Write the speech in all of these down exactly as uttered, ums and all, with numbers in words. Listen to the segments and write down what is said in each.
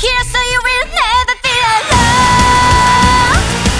here so you will never feel alone.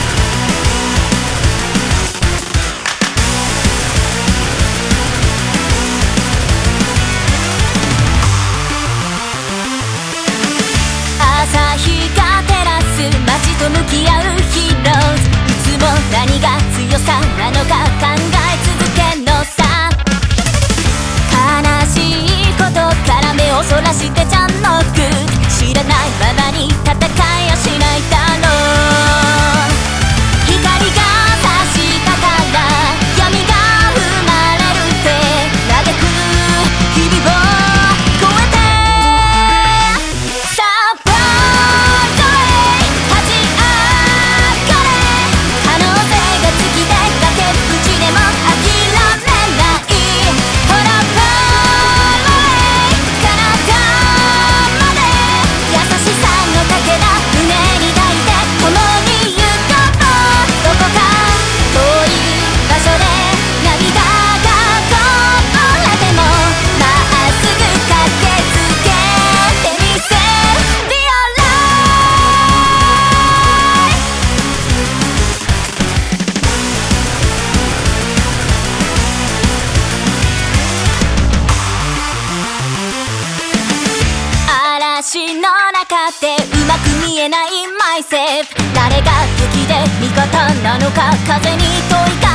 朝日が照らす街と向き合うヒーローズ、いつも何が強さなのか考え続けんのさ。悲しいことから目をそらしてちゃんのく知らないままに戦いやしないだろう。光が差したから闇が生まれるって嘆く日々を超えてさあブロードウェイ立ち上がれ。可能性が尽きて崖っぷちでも諦めない。ほらブロードウェイ彼方まで優しさのかけら胸に抱いて共に行こう。どこか遠い場所で涙がこぼれてもまっすぐ駆けつけてみせ Be alright。 嵐の中でうまく見えない myself。 誰が敵で味方なのか風に問いか